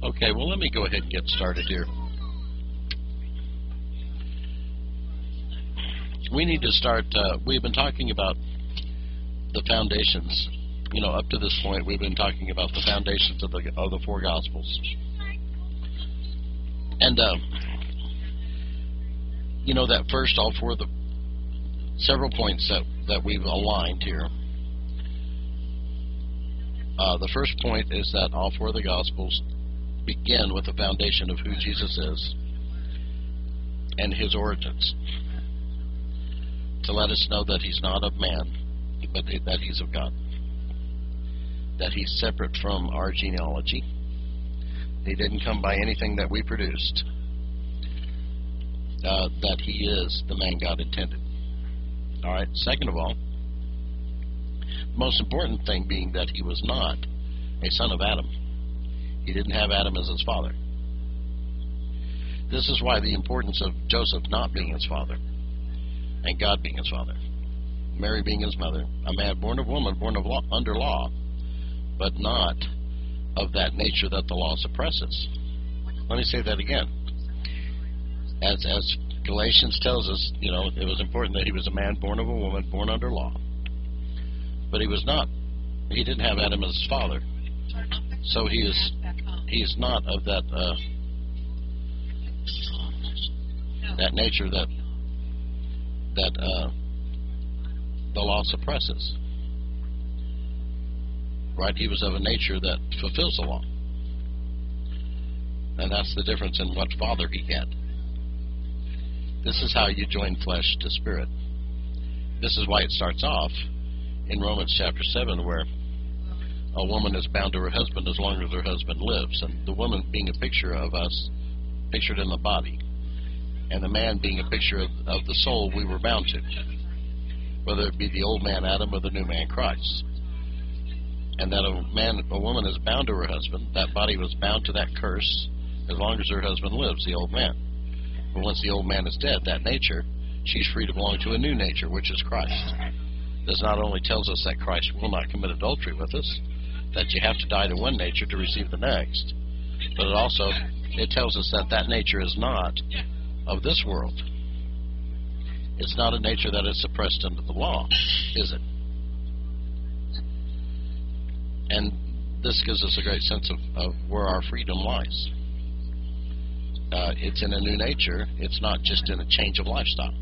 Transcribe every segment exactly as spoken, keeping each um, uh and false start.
Okay, well, let me go ahead and get started here. We need to start, uh, we've been talking about the foundations. You know, up to this point, we've been talking about the foundations of the, of the four Gospels. And, uh, you know, that first, all four of the several points that, that we've aligned here. Uh, the first point is that all four of the Gospels begin with the foundation of who Jesus is and his origins, to let us know that he's not of man, but that he's of God, that he's separate from our genealogy. He didn't come by anything that we produced, uh, that he is the man God intended. All right, second of all, the most important thing being that he was not a son of Adam. He didn't have Adam as his father. This is why the importance of Joseph not being his father and God being his father, Mary being his mother, a man born of woman, born of law, under law, but not of that nature that the law suppresses. Let me say that again. As as Galatians tells us, you know, it was important that he was a man born of a woman, born under law. But he was not, he didn't have Adam as his father. So he is, he is not of that, uh, that nature that, that, uh, the law suppresses. Right? He was of a nature that fulfills the law. And that's the difference in what father he had. This is how you join flesh to spirit. This is why it starts off in Romans chapter seven, where a woman is bound to her husband as long as her husband lives, and the woman being a picture of us, pictured in the body, and the man being a picture of, of the soul we were bound to, whether it be the old man Adam or the new man Christ. And that a man, a woman is bound to her husband. That body was bound to that curse as long as her husband lives, the old man. But once the old man is dead, that nature, she's free to belong to a new nature, which is Christ. This not only tells us that Christ will not commit adultery with us, that you have to die to one nature to receive the next, but it also, it tells us that that nature is not of this world. It's not a nature that is suppressed under the law, is it? And this gives us a great sense of, of where our freedom lies. Uh, it's in a new nature. It's not just in a change of lifestyle.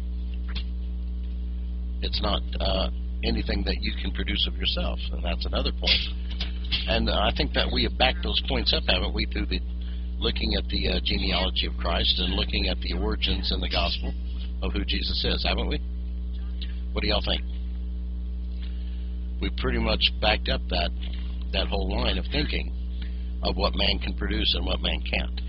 It's not uh, anything that you can produce of yourself, and that's another point. And uh, I think that we have backed those points up, haven't we, through the looking at the uh, genealogy of Christ and looking at the origins in the gospel of who Jesus is, haven't we? What do y'all think? We pretty much backed up that that whole line of thinking of what man can produce and what man can't.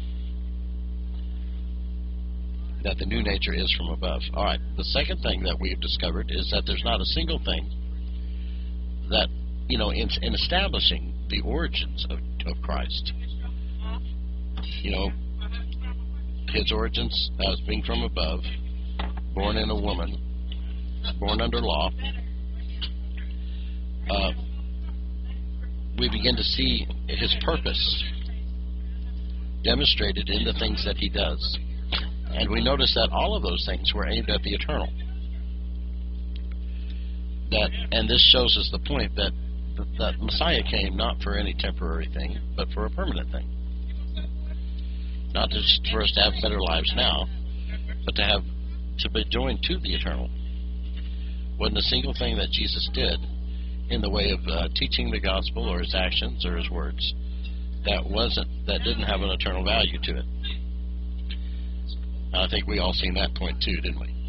That the new nature is from above. All right, the second thing that we have discovered is that there's not a single thing that, you know, in, in establishing the origins of, of Christ, you know, his origins as being from above, born in a woman, born under law, uh, we begin to see his purpose demonstrated in the things that he does. And we notice that all of those things were aimed at the eternal. That, and this shows us the point that that Messiah came not for any temporary thing, but for a permanent thing. Not just for us to have better lives now, but to have to be joined to the eternal. Wasn't a single thing that Jesus did in the way of uh, teaching the gospel or his actions or his words that wasn't that didn't have an eternal value to it. I think we all seen that point too, didn't we?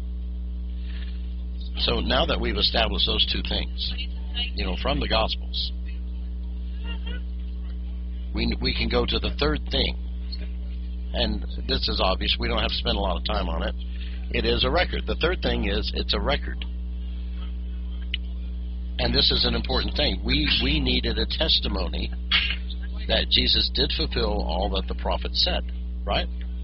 So now that we've established those two things, you know, from the Gospels, we we can go to the third thing, and this is obvious. We don't have to spend a lot of time on it. It is a record. The third thing is it's a record, and this is an important thing. We we needed a testimony that Jesus did fulfill all that the prophet said, right?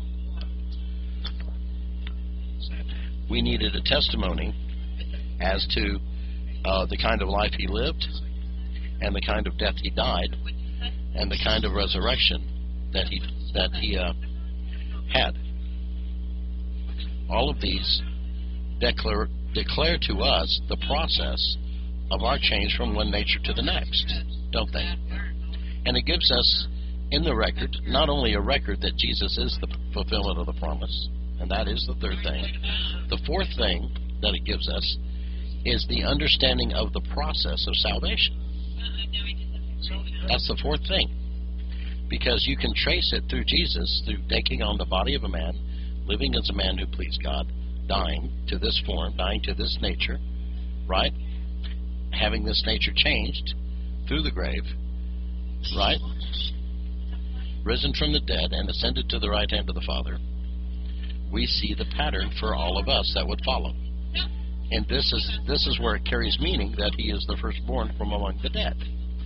We needed a testimony as to uh, the kind of life he lived and the kind of death he died and the kind of resurrection that he that he uh, had. All of these declare declare to us the process of our change from one nature to the next, don't they? And it gives us in the record not only a record that Jesus is the fulfillment of the promise, and that is the third thing. The fourth thing that it gives us is the understanding of the process of salvation. That's the fourth thing. Because you can trace it through Jesus, through taking on the body of a man, living as a man who pleased God, dying to this form, dying to this nature, right? Having this nature changed through the grave, right? Risen from the dead and ascended to the right hand of the Father. We see the pattern for all of us that would follow. And this is this is where it carries meaning that he is the firstborn from among the dead.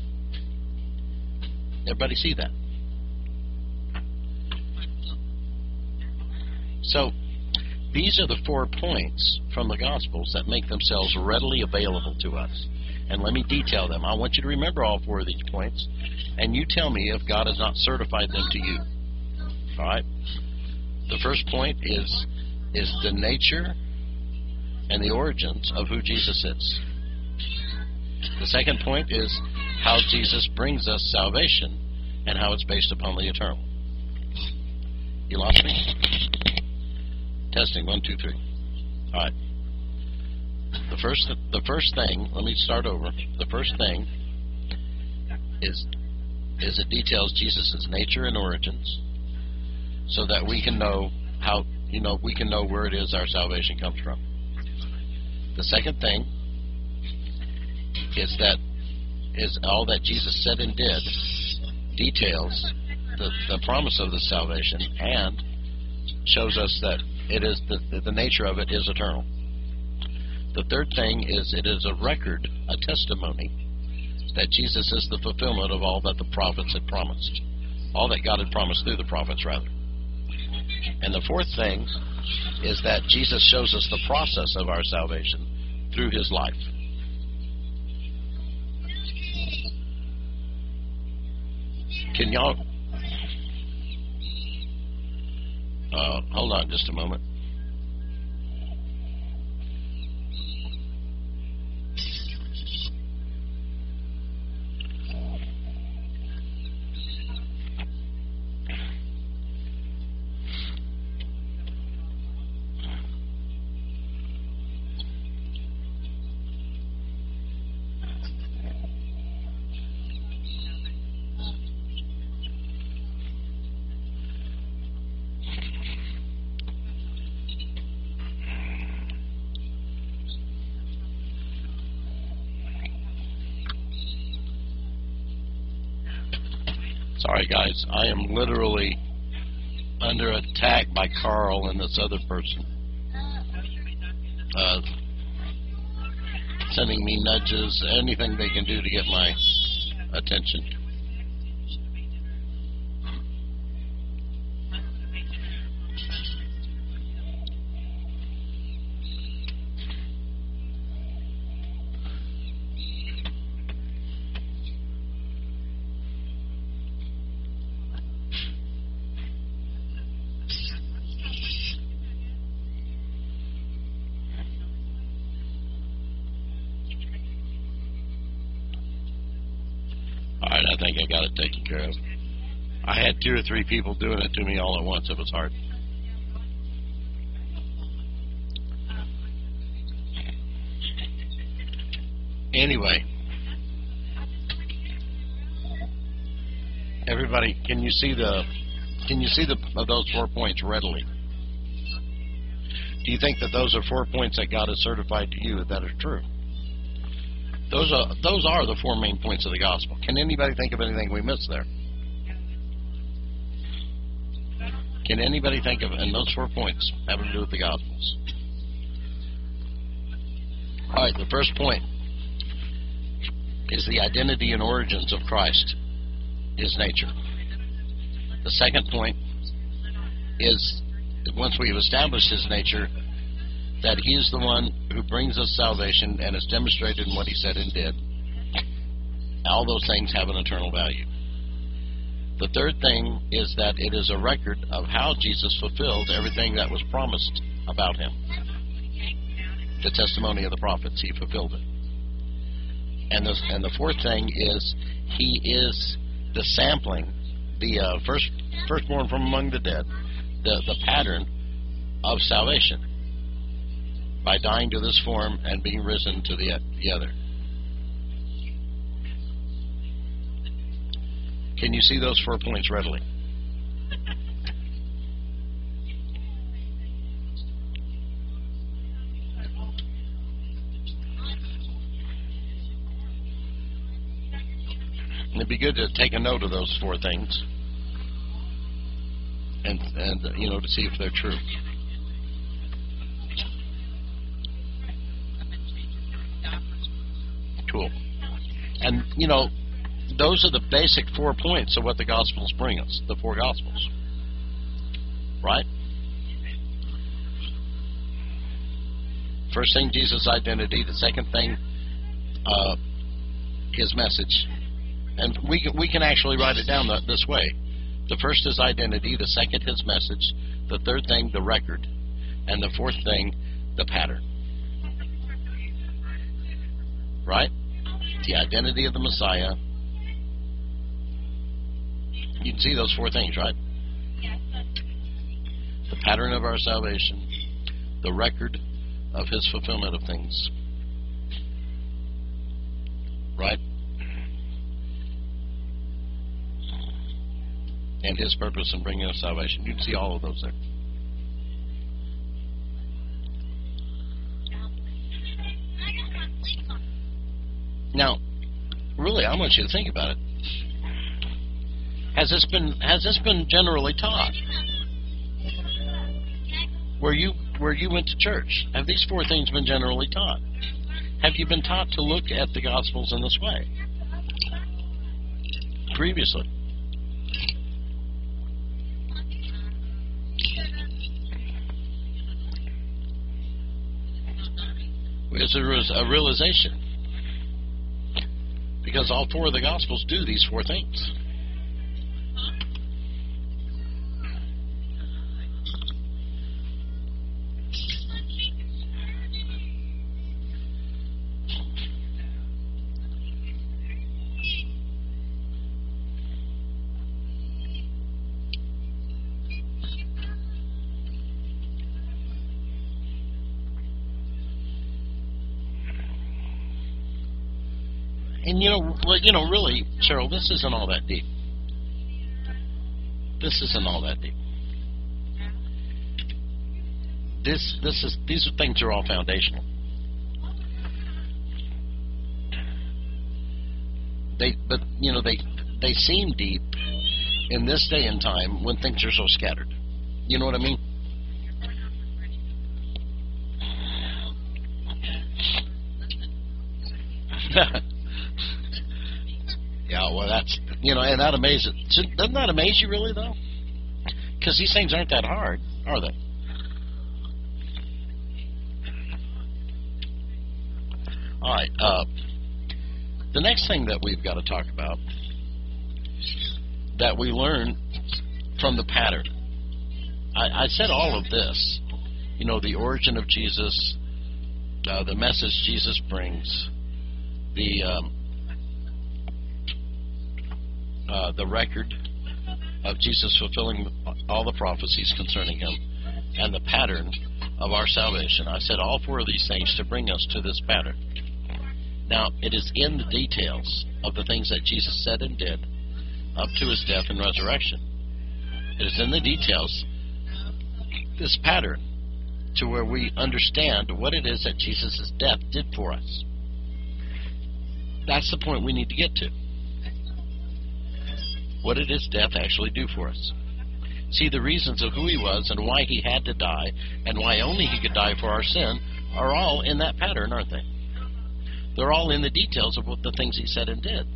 Everybody see that? So, these are the four points from the Gospels that make themselves readily available to us. And let me detail them. I want you to remember all four of these points, and you tell me if God has not certified them to you. All right? The first point is, is the nature and the origins of who Jesus is. The second point is how Jesus brings us salvation and how it's based upon the eternal. You lost me? Testing, one, two, three. All right. The first, the first thing, let me start over. The first thing is, is it details Jesus' nature and origins so that we can know how, you know, we can know where it is our salvation comes from. The second thing is that is all that Jesus said and did details the, the promise of the salvation and shows us that it is the, the nature of it is eternal. The third thing is it is a record, a testimony that Jesus is the fulfillment of all that the prophets had promised, all that God had promised through the prophets, rather. And the fourth thing is that Jesus shows us the process of our salvation through his life. Can y'all uh, hold on just a moment. Sorry, guys. I am literally under attack by Carl and this other person. Uh, sending me nudges, anything they can do to get my attention. Alright, I think I got it taken care of. I had two or three people doing it to me all at once. It was hard. Anyway, everybody, can you see the can you see the those four points readily? Do you think that those are four points that God has certified to you that are true? Those are those are the four main points of the gospel. Can anybody think of anything we missed there? Can anybody think of, and those four points having to do with the gospels? All right, the first point is the identity and origins of Christ, his nature. The second point is that once we've established his nature, that he is the one who brings us salvation and is demonstrated in what he said and did. All those things have an eternal value. The third thing is that it is a record of how Jesus fulfilled everything that was promised about him. The testimony of the prophets, he fulfilled it. And the, and the fourth thing is he is the sampling, the uh, first firstborn from among the dead, the, the pattern of salvation by dying to this form and being risen to the, the other. Can you see those four points readily? It'd be good to take a note of those four things, and and you know, to see if they're true. Cool. And you know, those are the basic four points of what the Gospels bring us. The four Gospels, right? First thing, Jesus' identity. The second thing, uh, his message. And we can, we can actually write it down this way. The first is identity. The second, his message. The third thing, the record. And the fourth thing, the pattern. Right? The identity of the Messiah. You can see those four things, right? The pattern of our salvation. The record of his fulfillment of things. Right? And his purpose in bringing us salvation. You can see all of those there. Now, really, I want you to think about it. Has this been has this been generally taught? Where you where you went to church, have these four things been generally taught? Have you been taught to look at the Gospels in this way previously? Is there a realization? Because all four of the Gospels do these four things. And you know, well, you know, really, Cheryl, this isn't all that deep. This isn't all that deep. This, this is, these things are all foundational. They, but you know, they, they seem deep in this day and time when things are so scattered. You know what I mean? Yeah, well, that's, you know, and that amazes, doesn't that amaze you really, though? Because these things aren't that hard, are they? All right, uh, the next thing that we've got to talk about that we learn from the pattern. I, I said all of this, you know, the origin of Jesus, uh, the message Jesus brings, the um, Uh, the record of Jesus fulfilling all the prophecies concerning him, and the pattern of our salvation. I said all four of these things to bring us to this pattern. Now, it is in the details of the things that Jesus said and did up to his death and resurrection. It is in the details, this pattern, to where we understand what it is that Jesus' death did for us. That's the point we need to get to. What did his death actually do for us? See, the reasons of who he was and why he had to die and why only he could die for our sin are all in that pattern, aren't they? They're all in the details of what the things he said and did.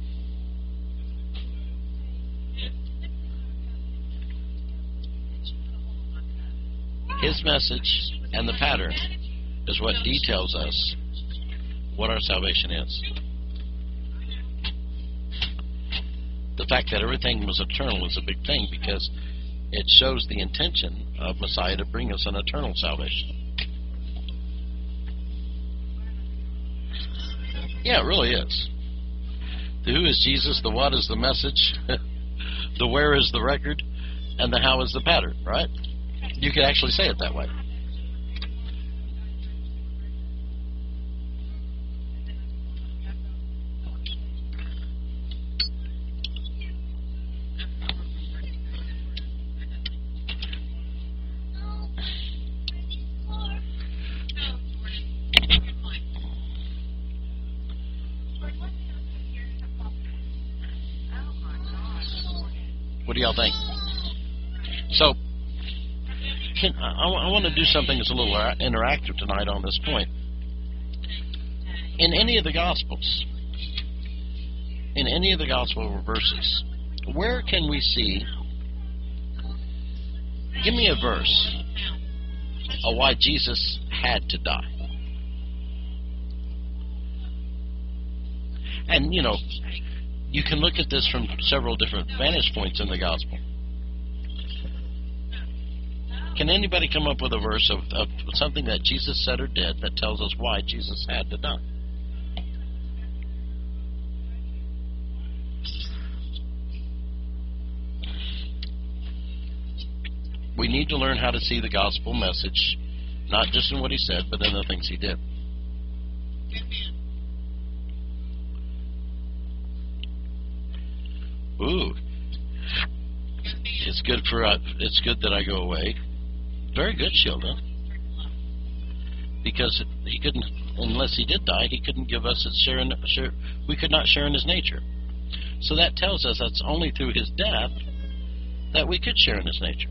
His message and the pattern is what details us what our salvation is. The fact that everything was eternal is a big thing because it shows the intention of Messiah to bring us an eternal salvation. Yeah, it really is. The who is Jesus, the what is the message, the where is the record, and the how is the pattern, right? You could actually say it that way. What do y'all think? So, can, I, I want to do something that's a little interactive tonight on this point. In any of the Gospels, in any of the Gospel verses, where can we see, give me a verse of why Jesus had to die. And, you know, you can look at this from several different vantage points in the Gospel. Can anybody come up with a verse of, of something that Jesus said or did that tells us why Jesus had to die? We need to learn how to see the gospel message, not just in what he said, but in the things he did. Ooh, it's good for uh, it's good that I go away. Very good, Sheldon. Because he couldn't, unless he did die, he couldn't give us a share in, share, we could not share in his nature. So that tells us that's only through his death that we could share in his nature.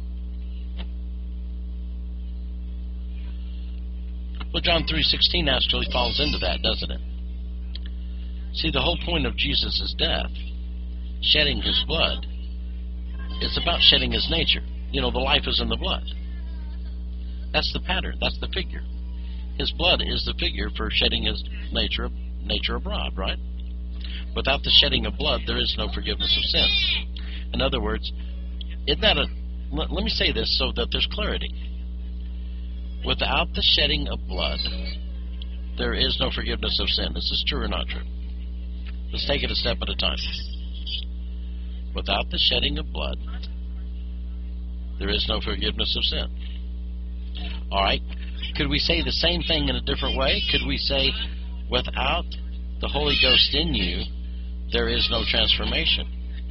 Well, John three sixteen actually falls into that, doesn't it? See, the whole point of Jesus' death, shedding his blood, it's about shedding his nature. You know, the life is in the blood. That's the pattern. That's the figure. His blood is the figure for shedding his nature nature abroad, right? Without the shedding of blood, there is no forgiveness of sin. In other words, isn't that a... Let, let me say this so that there's clarity. Without the shedding of blood, there is no forgiveness of sin. This is true or not true? Let's take it a step at a time. Without the shedding of blood, there is no forgiveness of sin. All right. Could we say the same thing in a different way? Could we say, without the Holy Ghost in you, there is no transformation?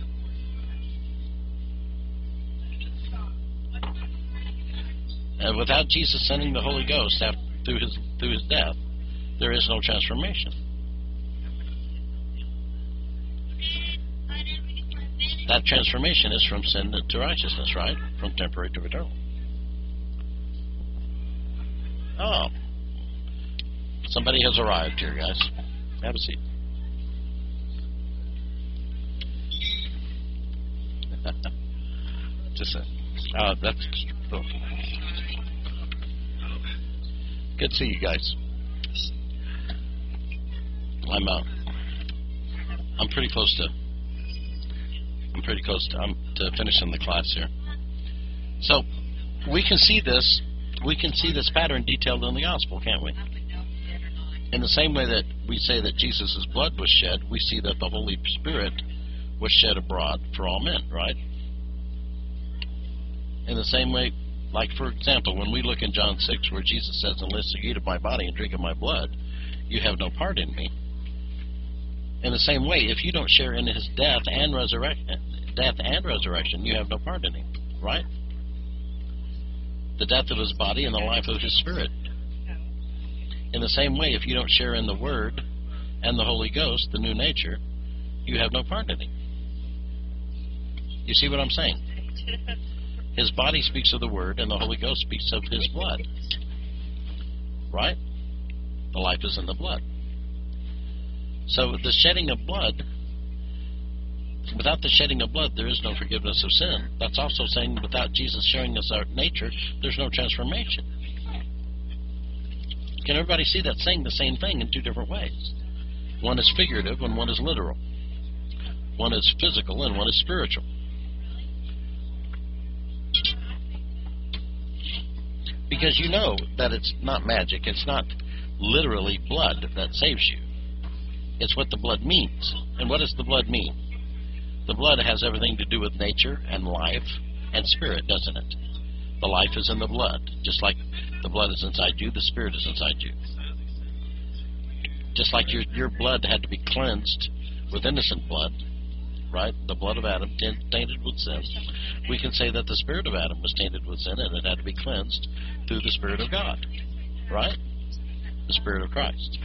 And without Jesus sending the Holy Ghost after, through his through his death, there is no transformation. That transformation is from sin to righteousness, right? From temporary to eternal. Oh. Somebody has arrived here, guys. Have a seat. Just a, uh, that's oh. Good to see you guys. I'm uh, I'm pretty close to I'm pretty close to, um, to finishing the class here. So we can see this we can see this pattern detailed in the gospel, can't we? In the same way that we say that Jesus' blood was shed, we see that the Holy Spirit was shed abroad for all men, right? In the same way, like for example, when we look in John six where Jesus says, unless you eat of my body and drink of my blood, you have no part in me. In the same way, if you don't share in his death and resurrection, death and resurrection, you have no part in him, right? The death of his body and the life of his spirit. In the same way, if you don't share in the Word and the Holy Ghost, the new nature, you have no part in him. You see what I'm saying? His body speaks of the Word and the Holy Ghost speaks of his blood. Right? The life is in the blood. So the shedding of blood, without the shedding of blood, there is no forgiveness of sin. That's also saying without Jesus sharing us our nature, there's no transformation. Can everybody see that saying the same thing in two different ways? One is figurative and one is literal. One is physical and one is spiritual. Because you know that it's not magic. It's not literally blood that saves you. It's what the blood means. And what does the blood mean? The blood has everything to do with nature and life and spirit, doesn't it? The life is in the blood. Just like the blood is inside you, the spirit is inside you. Just like your your blood had to be cleansed with innocent blood, right? The blood of Adam tainted with sin. We can say that the spirit of Adam was tainted with sin, and it had to be cleansed through the Spirit of God, right? The Spirit of Christ.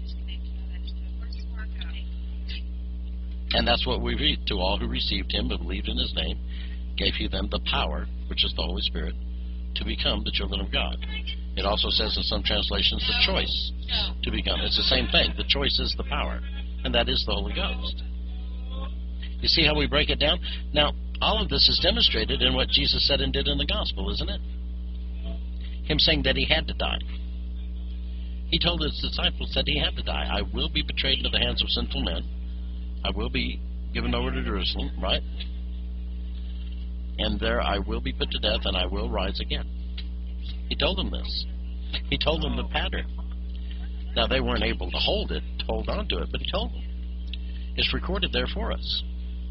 And that's what we read. To all who received him, who believed in his name, gave he them the power, which is the Holy Spirit, to become the children of God. It also says in some translations the choice to become. It's the same thing. The choice is the power, and that is the Holy Ghost. You see how we break it down? Now, all of this is demonstrated in what Jesus said and did in the gospel, isn't it? Him saying that he had to die. He told his disciples that he had to die. I will be betrayed into the hands of sinful men. I will be given over to Jerusalem, right? And there I will be put to death, and I will rise again. He told them this. He told them the pattern. Now, they weren't able to hold it, to hold on to it, but he told them. It's recorded there for us.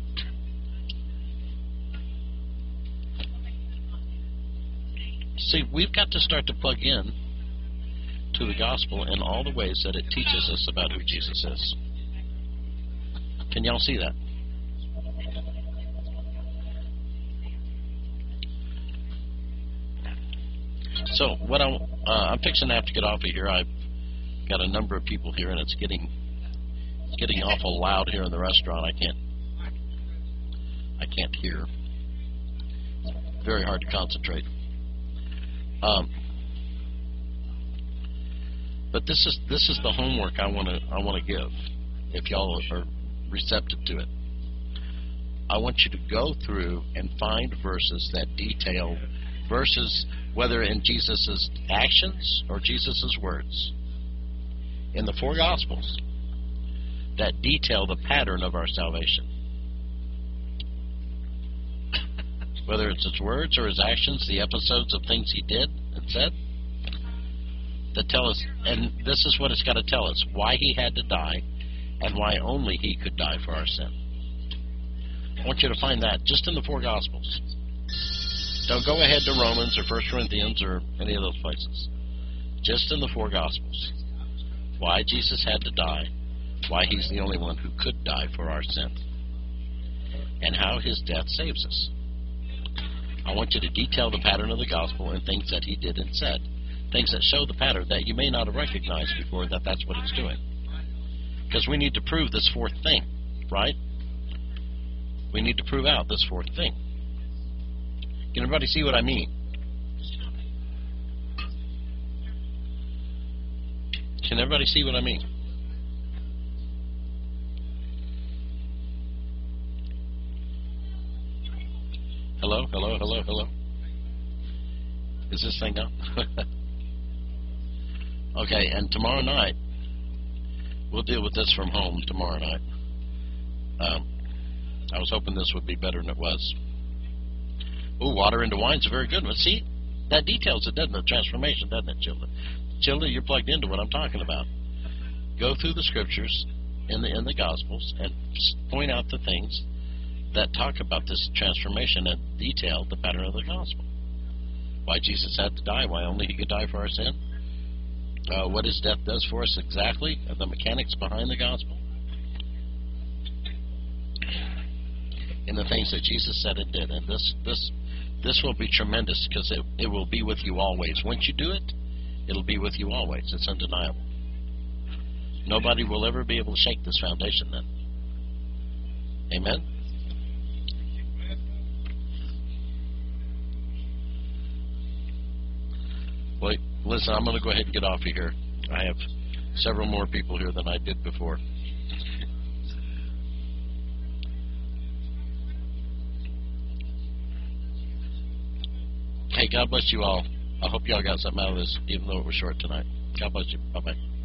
See, we've got to start to plug in to the gospel in all the ways that it teaches us about who Jesus is. Can y'all see that? So, what I, uh, I'm fixing to have to get off of here. I've got a number of people here, and it's getting it's getting awful loud here in the restaurant. I can't I can't hear. It's very hard to concentrate. Um, but this is this is the homework I want to I want to give. If y'all are receptive to it, I want you to go through and find verses that detail verses, whether in Jesus' actions or Jesus' words, in the four Gospels, that detail the pattern of our salvation. Whether it's his words or his actions, the episodes of things he did and said, that tell us, and this is what it's got to tell us, why he had to die and why only he could die for our sin. I want you to find that just in the four Gospels. Don't go ahead to Romans or First Corinthians or any of those places. Just in the four Gospels. Why Jesus had to die, why he's the only one who could die for our sin, and how his death saves us. I want you to detail the pattern of the gospel and things that he did and said. Things that show the pattern that you may not have recognized before that that's what it's doing. Because we need to prove this fourth thing, right? We need to prove out this fourth thing. Can everybody see what I mean? Can everybody see what I mean? Hello, hello, hello, hello. Is this thing on? Okay, and tomorrow night, we'll deal with this from home tomorrow night. Um, I was hoping this would be better than it was. Ooh, water into wine's a very good one. See, that details it, doesn't it? Transformation, doesn't it, Childa? Childa, you're plugged into what I'm talking about. Go through the scriptures in the in the Gospels and point out the things that talk about this transformation and detail the pattern of the gospel. Why Jesus had to die, why only he could die for our sin, uh, what his death does for us exactly, the mechanics behind the gospel, and the things that Jesus said and did. And this this this will be tremendous because it, it will be with you always. Once you do it, it'll be with you always. It's undeniable. Nobody will ever be able to shake this foundation then. Amen? Wait, listen, I'm going to go ahead and get off of here. I have several more people here than I did before. Hey, God bless you all. I hope y'all got something out of this, even though it was short tonight. God bless you. Bye-bye.